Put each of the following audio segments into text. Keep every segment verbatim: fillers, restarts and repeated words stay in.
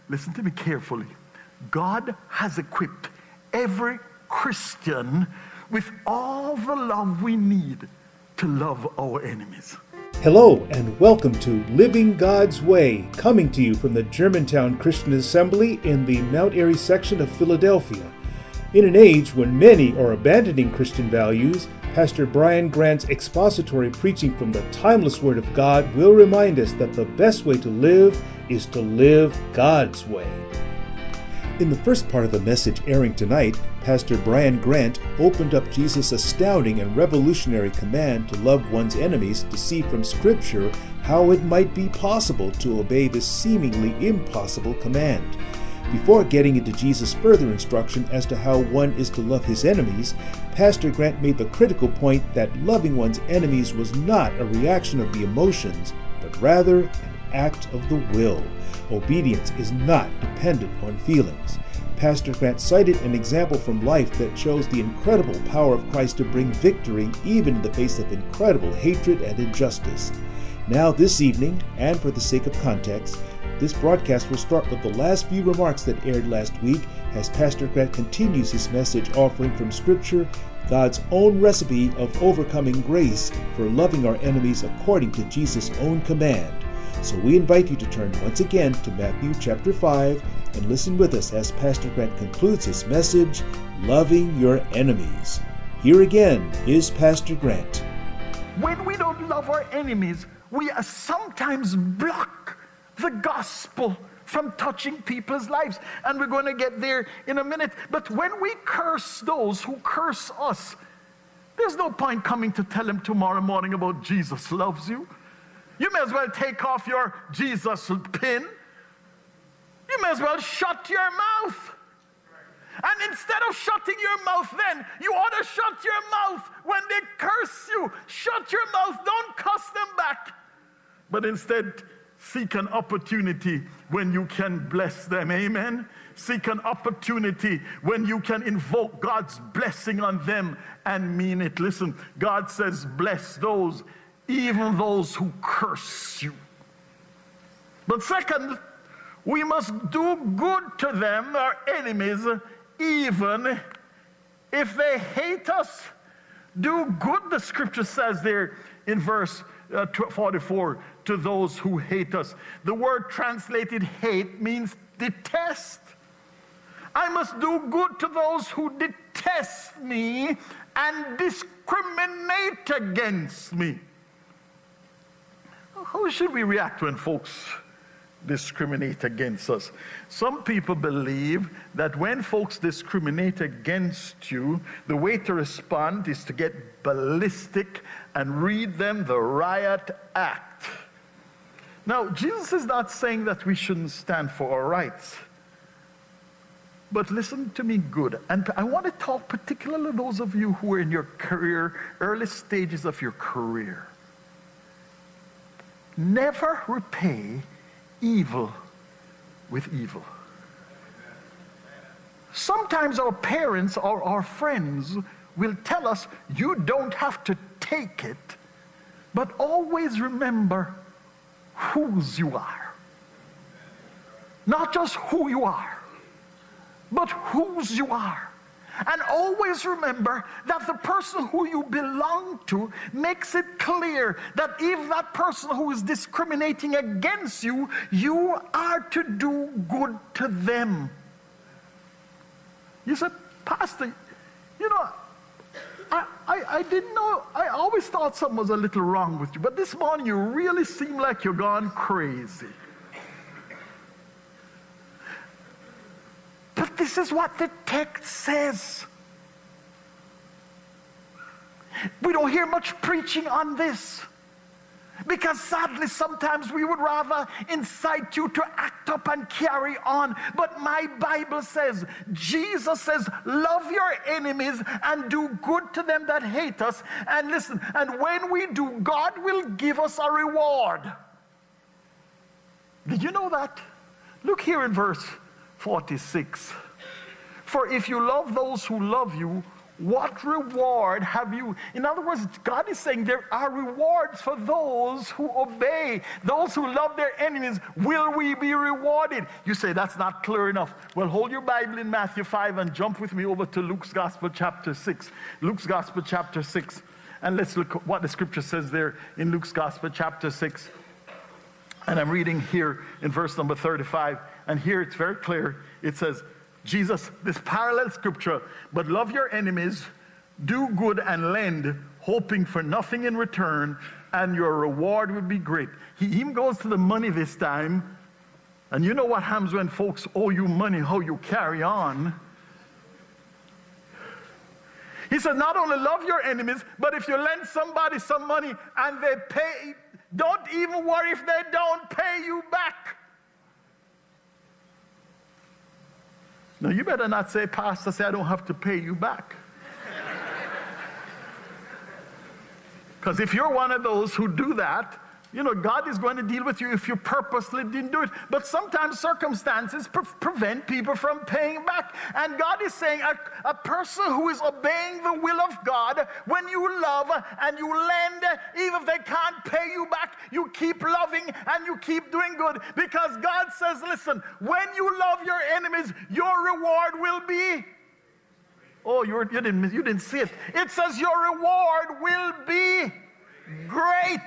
listen to me carefully. God has equipped every Christian with all the love we need to love our enemies. Hello and welcome to Living God's Way, coming to you from the Germantown Christian Assembly in the Mount Airy section of Philadelphia. In an age when many are abandoning Christian values, Pastor Brian Grant's expository preaching from the timeless Word of God will remind us that the best way to live is to live God's way. In the first part of the message airing tonight, Pastor Brian Grant opened up Jesus' astounding and revolutionary command to love one's enemies to see from Scripture how it might be possible to obey this seemingly impossible command. Before getting into Jesus' further instruction as to how one is to love his enemies, Pastor Grant made the critical point that loving one's enemies was not a reaction of the emotions, but rather an act of the will. Obedience is not dependent on feelings. Pastor Grant cited an example from life that shows the incredible power of Christ to bring victory even in the face of incredible hatred and injustice. Now, this evening, and for the sake of context, this broadcast will start with the last few remarks that aired last week as Pastor Grant continues his message offering from Scripture God's own recipe of overcoming grace for loving our enemies according to Jesus' own command. So we invite you to turn once again to Matthew chapter five and listen with us as Pastor Grant concludes his message, Loving Your Enemies. Here again is Pastor Grant. When we don't love our enemies, we sometimes block the gospel from touching people's lives. And we're going to get there in a minute. But when we curse those who curse us, there's no point coming to tell them tomorrow morning about Jesus loves you. You may as well take off your Jesus pin. You may as well shut your mouth. And instead of shutting your mouth then, you ought to shut your mouth when they curse you. Shut your mouth. Don't cuss them back. But instead, seek an opportunity when you can bless them. Amen? Seek an opportunity when you can invoke God's blessing on them and mean it. Listen, God says, bless those, even those who curse you. But second, we must do good to them, our enemies, even if they hate us. Do good, the Scripture says there in verse uh, forty-four, to those who hate us. The word translated hate means detest. I must do good to those who detest me and discriminate against me. How should we react when folks discriminate against us? Some people believe that when folks discriminate against you, the way to respond is to get ballistic and read them the riot act. Now, Jesus is not saying that we shouldn't stand for our rights. But listen to me good. And I want to talk particularly to those of you who are in your career, early stages of your career. Never repay evil with evil. Sometimes our parents or our friends will tell us, you don't have to take it, but always remember whose you are. Not just who you are, but whose you are. And always remember that the person who you belong to makes it clear that if that person who is discriminating against you, you are to do good to them. You said, Pastor, you know, I, I, I didn't know, I always thought something was a little wrong with you, but this morning you really seem like you're gone crazy. But this is what the text says. We don't hear much preaching on this. Because sadly, sometimes we would rather incite you to act up and carry on. But my Bible says, Jesus says, love your enemies and do good to them that hate us. And listen, and when we do, God will give us a reward. Did you know that? Look here in verse forty-six. For if you love those who love you, What reward have you? In other words, God is saying there are rewards for those who obey. Those who love their enemies, will we be rewarded? You say, that's not clear enough. Well, hold your Bible in Matthew five and jump with me over to Luke's Gospel chapter six. Luke's Gospel chapter six. And let's look at what the scripture says there in Luke's Gospel chapter six. And I'm reading here in verse number thirty-five. And here it's very clear. It says, Jesus, this parallel scripture, but love your enemies, do good and lend, hoping for nothing in return, and your reward will be great. He even goes to the money this time. And you know what happens when folks owe you money, how you carry on. He said, not only love your enemies, but if you lend somebody some money and they pay, don't even worry if they don't pay you back. Now, you better not say, Pastor, say I don't have to pay you back. Because if you're one of those who do that, you know, God is going to deal with you if you purposely didn't do it. But sometimes circumstances pre- prevent people from paying back. And God is saying a, a person who is obeying the will of God, when you love and you lend, even if they can't pay you back, you keep loving and you keep doing good. Because God says, listen, when you love your enemies, your reward will be... Oh, you, were, you, didn't, you didn't see it. It says your reward will be great.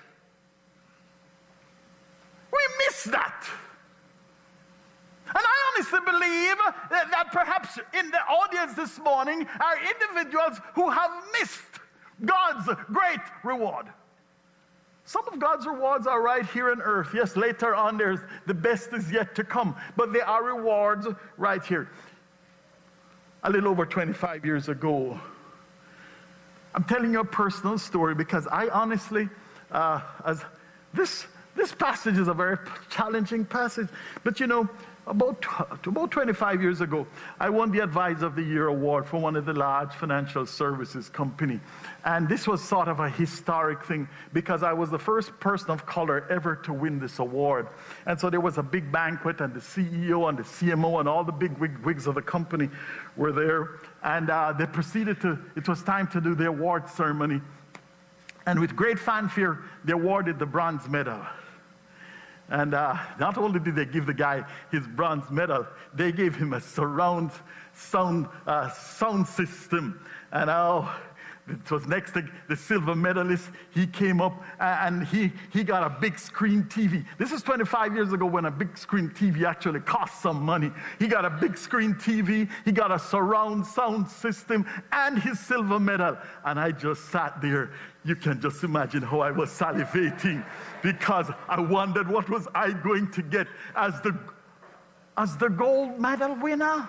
We miss that. And I honestly believe that, that perhaps in the audience this morning are individuals who have missed God's great reward. Some of God's rewards are right here on earth. Yes, later on there's the best is yet to come. But there are rewards right here. A little over twenty-five years ago, I'm telling you a personal story because I honestly, uh, as this This passage is a very challenging passage. But you know, about, about twenty-five years ago, I won the Advisor of the Year award for one of the large financial services company. And this was sort of a historic thing because I was the first person of color ever to win this award. And so there was a big banquet and the C E O and the C M O and all the big wig, wigs of the company were there. And uh, they proceeded to, it was time to do the award ceremony. And with great fanfare, they awarded the bronze medal. And uh, not only did they give the guy his bronze medal, they gave him a surround sound uh, sound system. And oh, it was next to the silver medalist. He came up and he, he got a big screen T V. This is twenty-five years ago when a big screen T V actually cost some money. He got a big screen T V, he got a surround sound system, and his silver medal. And I just sat there. You can just imagine how I was salivating because I wondered what was I going to get as the, as the gold medal winner.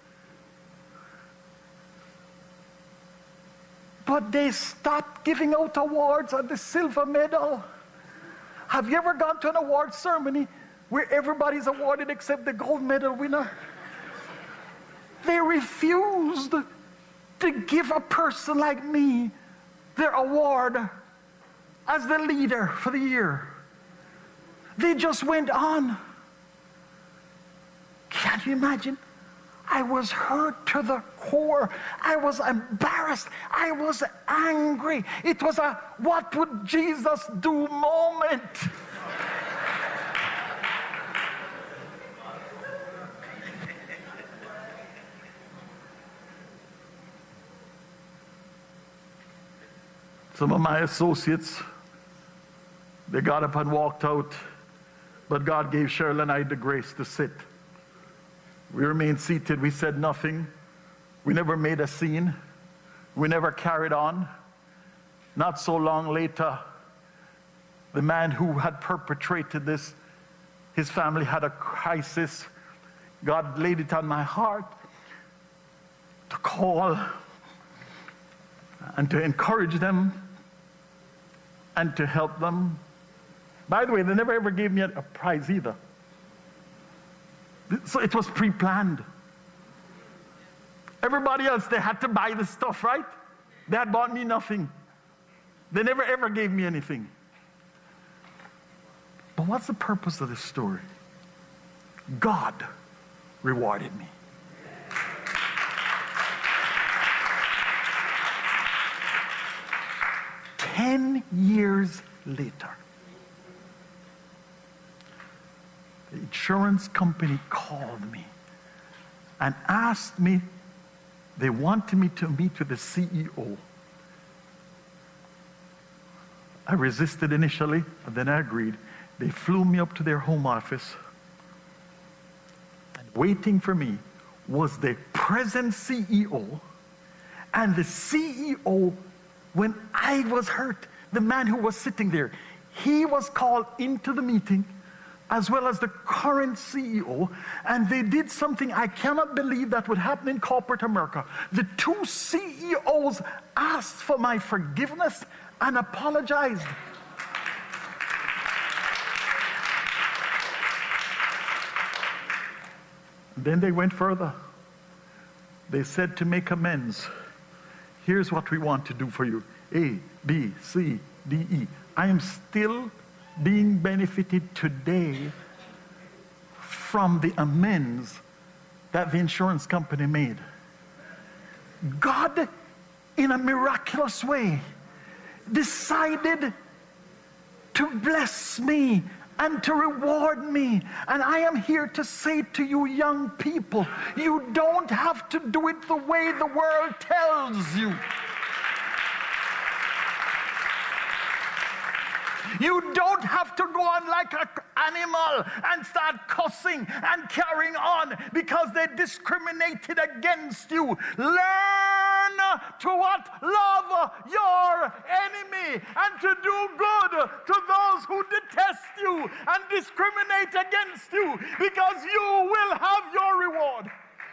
But they stopped giving out awards on the silver medal. Have you ever gone to an award ceremony where everybody's awarded except the gold medal winner? They refused to give a person like me their award as the leader for the year. They just went on. Can you imagine? I was hurt to the core. I was embarrassed. I was angry. It was a what would Jesus do moment. Some of my associates, they got up and walked out, but God gave Cheryl and I the grace to sit. We remained seated. We said nothing. We never made a scene. We never carried on. Not so long later, the man who had perpetrated this, his family had a crisis. God laid it on my heart to call and to encourage them and to help them. By the way, they never ever gave me a, a prize either. So it was pre-planned. Everybody else, they had to buy the stuff, right? They had bought me nothing. They never ever gave me anything. But what's the purpose of this story? God rewarded me. Ten years later, the insurance company called me and asked me, they wanted me to meet with the C E O. I resisted initially, and then I agreed. They flew me up to their home office, and waiting for me was the present C E O and the C E O when I was hurt, the man who was sitting there. He was called into the meeting, as well as the current C E O, and they did something I cannot believe that would happen in corporate America. The two C E Os asked for my forgiveness and apologized. Then they went further. They said, to make amends, here's what we want to do for you. A, B, C, D, E. I am still being benefited today from the amends that the insurance company made. God, in a miraculous way, decided to bless me and to reward me. And I am here to say to you young people, you don't have to do it the way the world tells you. You don't have to go on like an animal and start cussing and carrying on because they discriminated against you. Learn to what? Love your enemy and to do good to those who detest you and discriminate against you, because you will have your reward.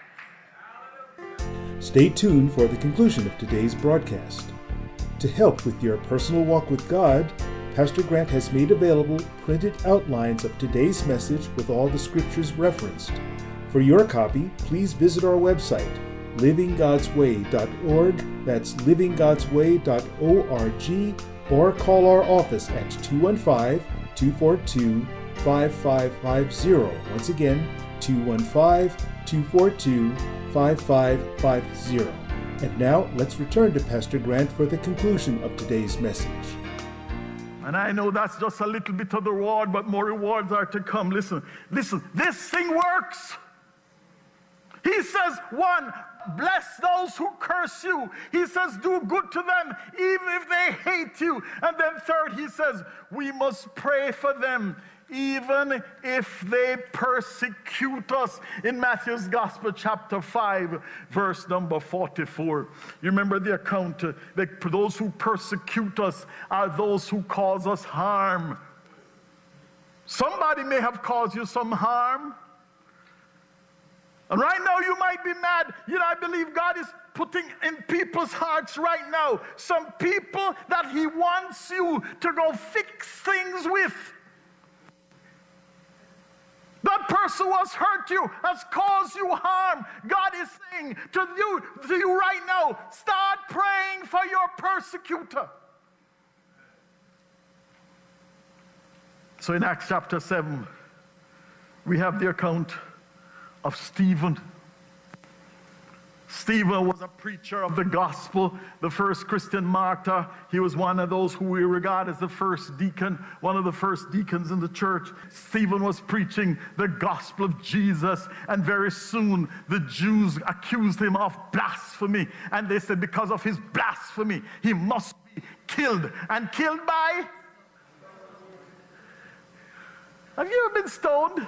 Stay tuned for the conclusion of today's broadcast. To help with your personal walk with God, Pastor Grant has made available printed outlines of today's message with all the scriptures referenced. For your copy, please visit our website, living gods way dot org, that's living gods way dot org, or call our office at two one five, two four two, five five five zero. Once again, two one five, two four two, five five five zero. And now, let's return to Pastor Grant for the conclusion of today's message. And I know that's just a little bit of the reward, but more rewards are to come. Listen, listen, this thing works. He says, one, bless those who curse you. He says, do good to them, even if they hate you. And then third, he says, we must pray for them, even if they persecute us. In Matthew's Gospel, chapter five, verse number forty-four. You remember the account, uh, that those who persecute us are those who cause us harm. Somebody may have caused you some harm. And right now you might be mad. You know, I believe God is putting in people's hearts right now some people that he wants you to go fix things with. That person who has hurt you, has caused you harm. God is saying to you, to you right now, start praying for your persecutor. So in Acts chapter seven, we have the account of Stephen. Stephen was a preacher of the gospel, the first Christian martyr. He was one of those who we regard as the first deacon, one of the first deacons in the church. Stephen was preaching the gospel of Jesus, and very soon the Jews accused him of blasphemy. And they said because of his blasphemy, he must be killed. And killed by? Have you ever been stoned?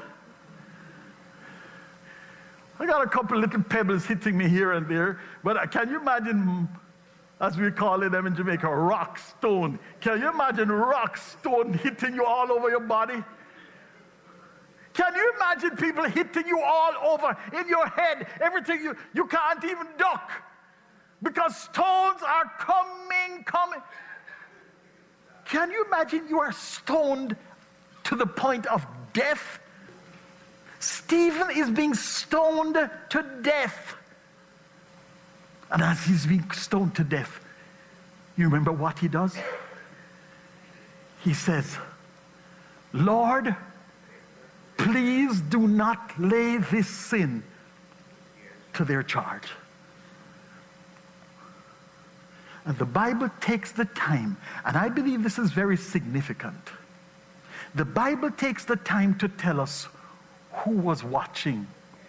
I got a couple little pebbles hitting me here and there, but can you imagine, as we call it them in Jamaica, rock stone? Can you imagine rock stone hitting you all over your body? Can you imagine people hitting you all over in your head, everything you, you can't even duck, because stones are coming, coming. Can you imagine you are stoned to the point of death? Stephen is being stoned to death. And as he's being stoned to death, you remember what he does? He says, Lord, please do not lay this sin to their charge. And the Bible takes the time, and I believe this is very significant. The Bible takes the time to tell us who was watching.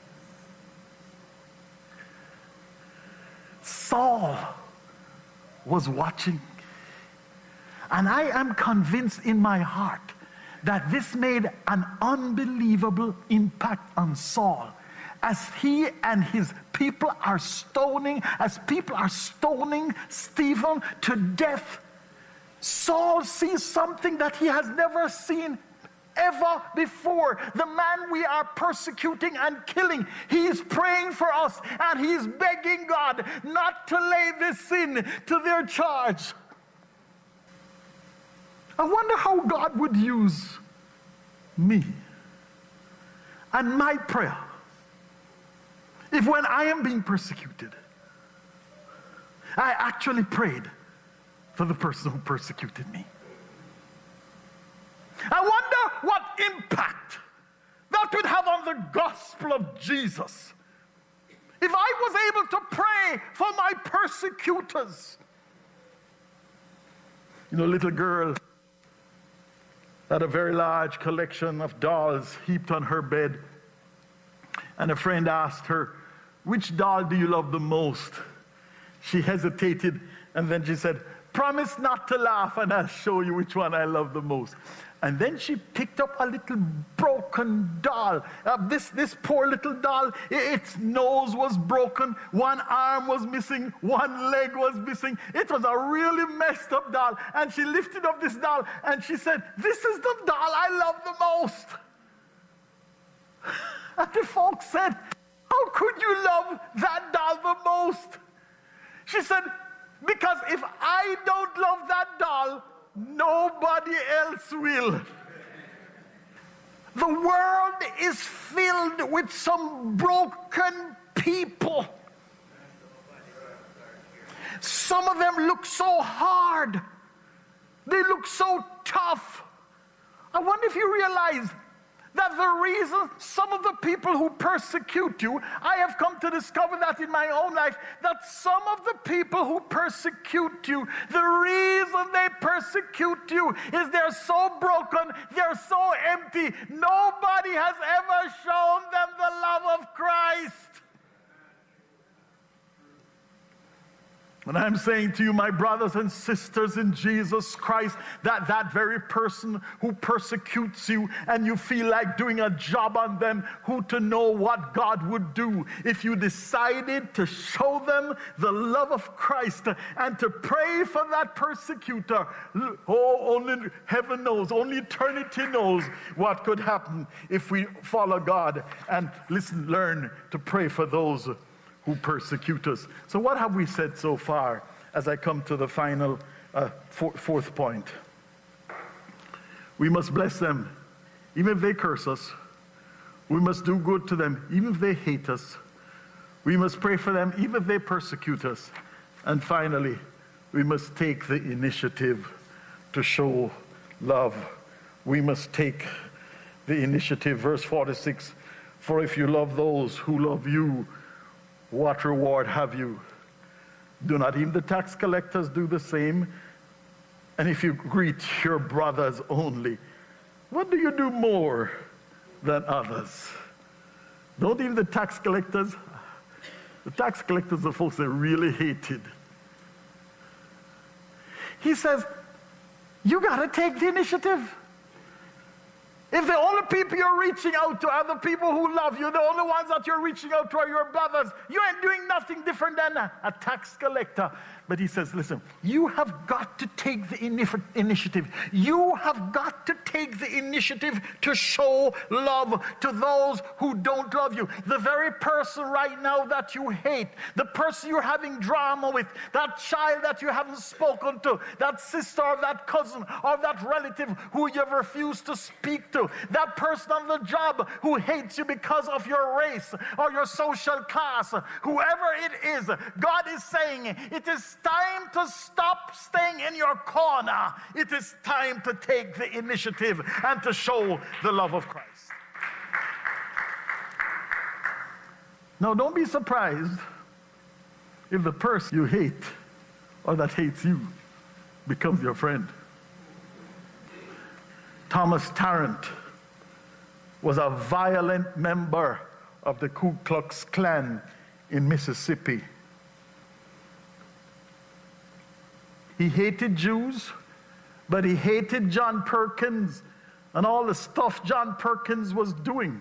Saul was watching. And I am convinced in my heart that this made an unbelievable impact on Saul. As he and his people are stoning, as people are stoning Stephen to death, Saul sees something that he has never seen ever before. The man we are persecuting and killing, he is praying for us, and he is begging God not to lay this sin to their charge. I wonder how God would use me and my prayer if when I am being persecuted, I actually prayed for the person who persecuted me. I wonder what impact that would have on the gospel of Jesus if I was able to pray for my persecutors. You know, a little girl had a very large collection of dolls heaped on her bed. And a friend asked her, "Which doll do you love the most?" She hesitated, and then she said, "Promise not to laugh, and I'll show you which one I love the most." And then she picked up a little broken doll. Uh, this, this poor little doll, its nose was broken, one arm was missing, one leg was missing. It was a really messed up doll. And she lifted up this doll, and she said, "This is the doll I love the most." And the folks said, "How could you love that doll the most?" She said, "Because if I don't love that doll, nobody else will." The world is filled with some broken people. Some of them look so hard. They look so tough. I wonder if you realize that the reason some of the people who persecute you, I have come to discover that in my own life, that some of the people who persecute you, the reason they persecute you is they're so broken, they're so empty, nobody has ever shown them the love of Christ. And I'm saying to you, my brothers and sisters in Jesus Christ, that that very person who persecutes you and you feel like doing a job on them, who to know what God would do if you decided to show them the love of Christ and to pray for that persecutor. Oh, only heaven knows, only eternity knows what could happen if we follow God and listen, learn to pray for those who persecute us. So what have we said so far as I come to the final uh, for, fourth point? We must bless them, even if they curse us. We must do good to them, even if they hate us. We must pray for them, even if they persecute us. And finally, we must take the initiative to show love. We must take the initiative. Verse forty-six, "For if you love those who love you, what reward have you? Do not even the tax collectors do the same? And if you greet your brothers only, what do you do more than others?" Don't even the tax collectors? The tax collectors are folks that really hated. He says, you got to take the initiative. If the only people you're reaching out to are the people who love you, the only ones that you're reaching out to are your brothers, you ain't doing nothing different than a, a tax collector. But he says, listen, you have got to take the inif- initiative. You have got to take the initiative to show love to those who don't love you. The very person right now that you hate, the person you're having drama with, that child that you haven't spoken to, that sister or that cousin or that relative who you've refused to speak to, that person on the job who hates you because of your race or your social class, whoever it is, God is saying it is time to stop staying in your corner. It is time to take the initiative and to show the love of Christ. Now, don't be surprised if the person you hate or that hates you becomes your friend. Thomas Tarrant was a violent member of the Ku Klux Klan in Mississippi. He hated Jews, but he hated John Perkins and all the stuff John Perkins was doing.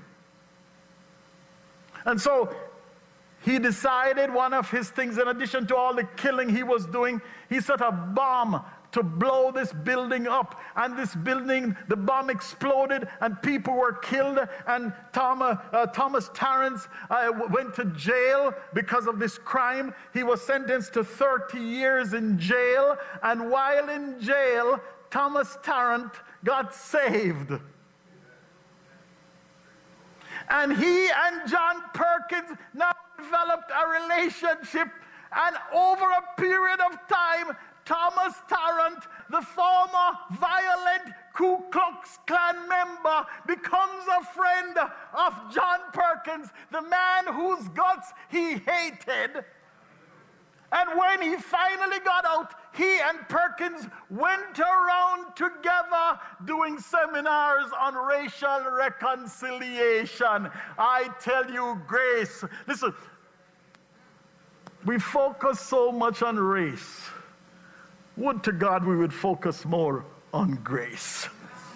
And so he decided one of his things, in addition to all the killing he was doing, he set a bomb to blow this building up. And this building, the bomb exploded and people were killed. And Thomas, uh, Thomas Tarrant uh, went to jail because of this crime. He was sentenced to thirty years in jail. And while in jail, Thomas Tarrant got saved. And he and John Perkins now developed a relationship. And over a period of time, Thomas Tarrant, the former violent Ku Klux Klan member, becomes a friend of John Perkins, the man whose guts he hated. And when he finally got out, he and Perkins went around together doing seminars on racial reconciliation. I tell you, grace. Listen, we focus so much on race. Would to God we would focus more on grace.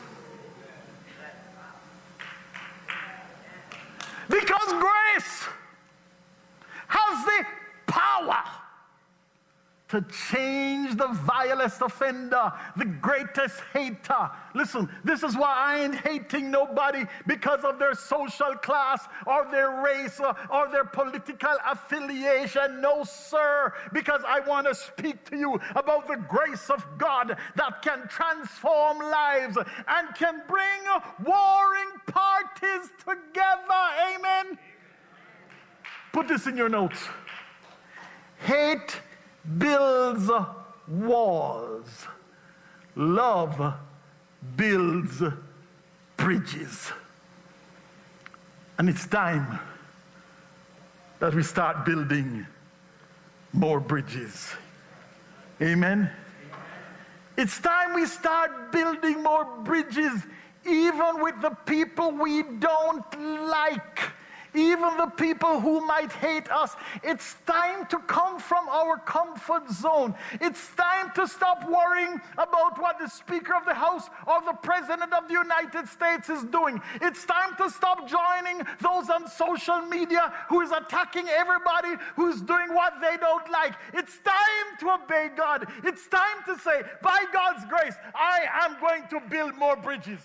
Because grace has the power to change the vilest offender, the greatest hater. Listen, this is why I ain't hating nobody because of their social class or their race or, or their political affiliation. No, sir, because I want to speak to you about the grace of God that can transform lives and can bring warring parties together. Amen? Put this in your notes. Hate builds walls. Love builds bridges. And it's time that we start building more bridges. Amen? It's time we start building more bridges, even with the people we don't like. Even the people who might hate us. It's time to come from our comfort zone. It's time to stop worrying about what the Speaker of the House or the President of the United States is doing. It's time to stop joining those on social media who is attacking everybody who's doing what they don't like. It's time to obey God. It's time to say, by God's grace, I am going to build more bridges.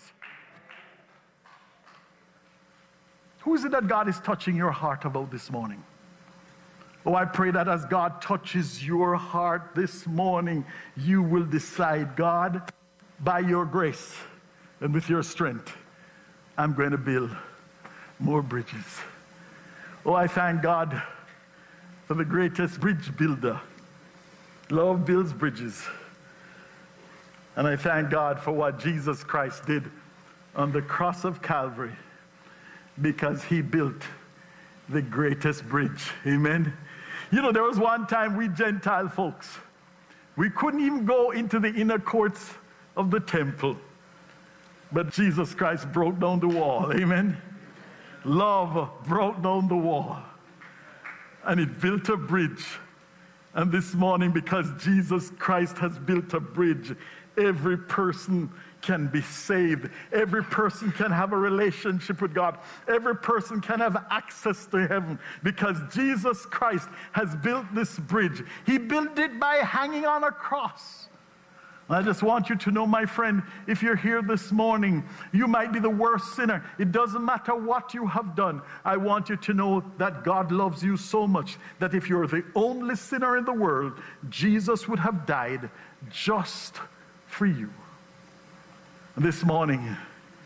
Who is it that God is touching your heart about this morning? Oh, I pray that as God touches your heart this morning, you will decide, God, by your grace and with your strength, I'm going to build more bridges. Oh, I thank God for the greatest bridge builder. Love builds bridges. And I thank God for what Jesus Christ did on the cross of Calvary, because he built the greatest bridge. Amen? You know, there was one time we Gentile folks, we couldn't even go into the inner courts of the temple. But Jesus Christ broke down the wall. Amen? Love broke down the wall. And it built a bridge. And this morning, because Jesus Christ has built a bridge, every person can be saved. Every person can have a relationship with God. Every person can have access to heaven because Jesus Christ has built this bridge. He built it by hanging on a cross. I just want you to know, my friend, if you're here this morning, you might be the worst sinner. It doesn't matter what you have done. I want you to know that God loves you so much that if you're the only sinner in the world, Jesus would have died just for you. This morning,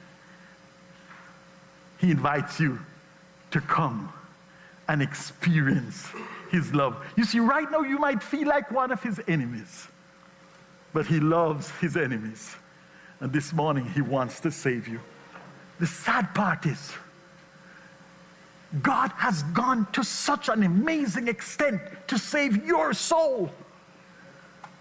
he invites you to come and experience his love. You see, right now you might feel like one of his enemies, but he loves his enemies. And this morning, he wants to save you. The sad part is, God has gone to such an amazing extent to save your soul.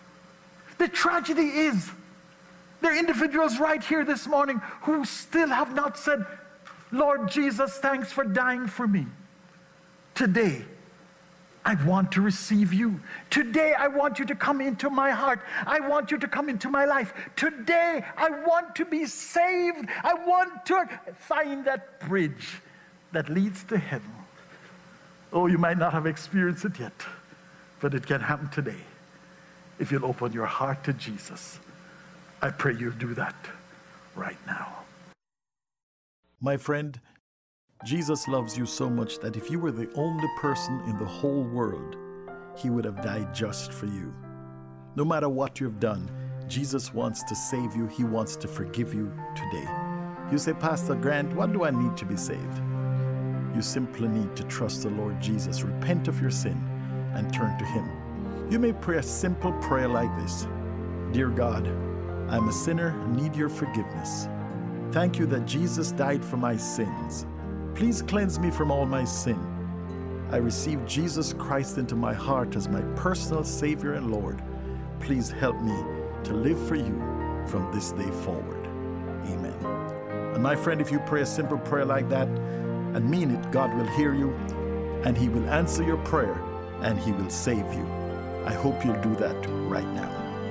The tragedy is, there are individuals right here this morning who still have not said, Lord Jesus, thanks for dying for me. Today, I want to receive you. Today, I want you to come into my heart. I want you to come into my life. Today, I want to be saved. I want to find that bridge that leads to heaven. Oh, you might not have experienced it yet, but it can happen today if you'll open your heart to Jesus. I pray you'll do that right now. My friend, Jesus loves you so much that if you were the only person in the whole world, he would have died just for you. No matter what you've done, Jesus wants to save you. He wants to forgive you today. You say, Pastor Grant, what do I need to be saved? You simply need to trust the Lord Jesus, repent of your sin, and turn to him. You may pray a simple prayer like this. Dear God, I'm a sinner and need your forgiveness. Thank you that Jesus died for my sins. Please cleanse me from all my sin. I receive Jesus Christ into my heart as my personal Savior and Lord. Please help me to live for you from this day forward. Amen. And my friend, if you pray a simple prayer like that and mean it, God will hear you and he will answer your prayer and he will save you. I hope you'll do that right now.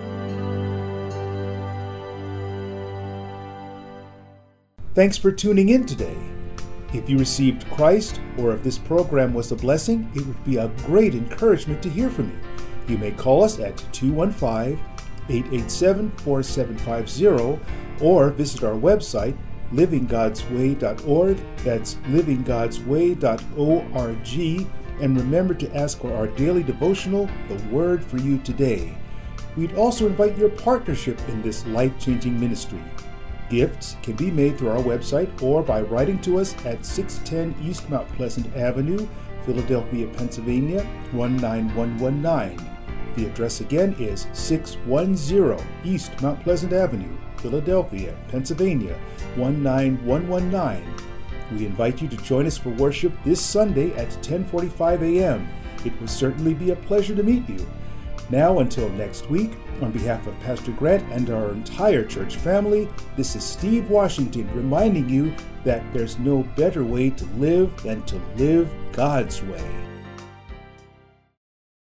Thanks for tuning in today. If you received Christ, or if this program was a blessing, it would be a great encouragement to hear from you. You may call us at two one five, eight eight seven, four seven five zero or visit our website, living gods way dot org. That's living gods way dot org. And remember to ask for our daily devotional, The Word for You Today. We'd also invite your partnership in this life-changing ministry. Gifts can be made through our website or by writing to us at six ten East Mount Pleasant Avenue, Philadelphia, Pennsylvania, one nine one one nine. The address again is six ten East Mount Pleasant Avenue, Philadelphia, Pennsylvania, one nine one one nine. We invite you to join us for worship this Sunday at ten forty-five a.m. It will certainly be a pleasure to meet you. Now, until next week, on behalf of Pastor Grant and our entire church family, this is Steve Washington reminding you that there's no better way to live than to live God's way.